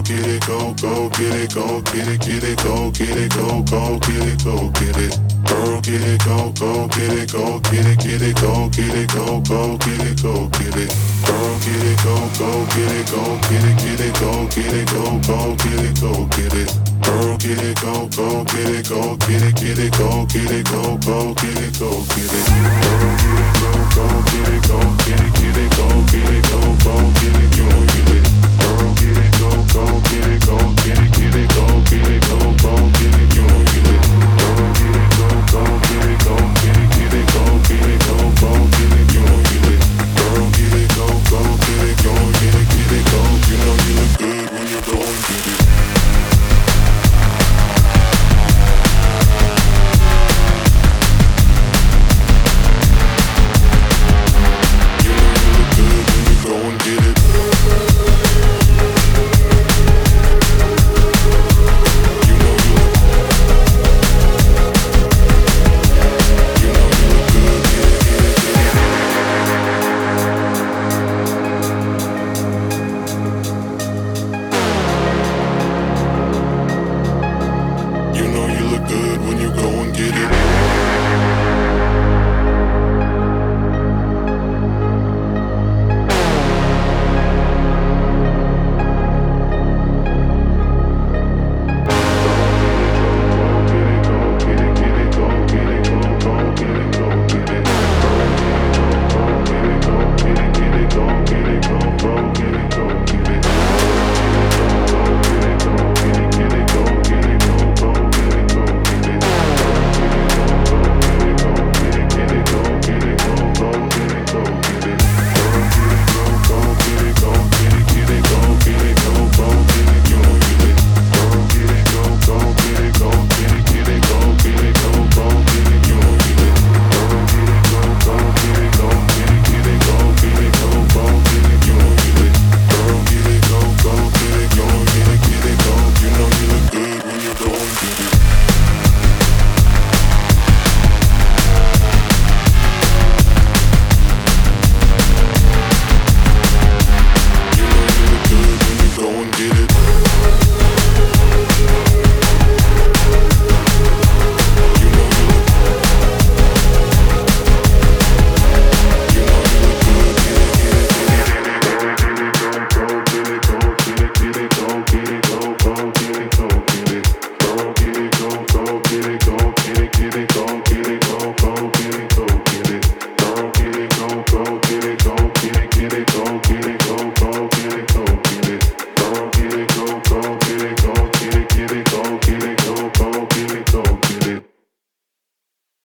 get it, go get it, go get it, get it, go get it, go get it, go get it. Girl, get it, go get it, go get it, get it, go get it, go get it, go get it. Girl, get it, go get it, go get it, get it, go get it, go get it, go get it. Girl, get it, go get it, go get it, get it, go get it, go get it, go get it. Girl, get it, go get it, go get it, get it, go get it, go get it, go get it. Girl, get it.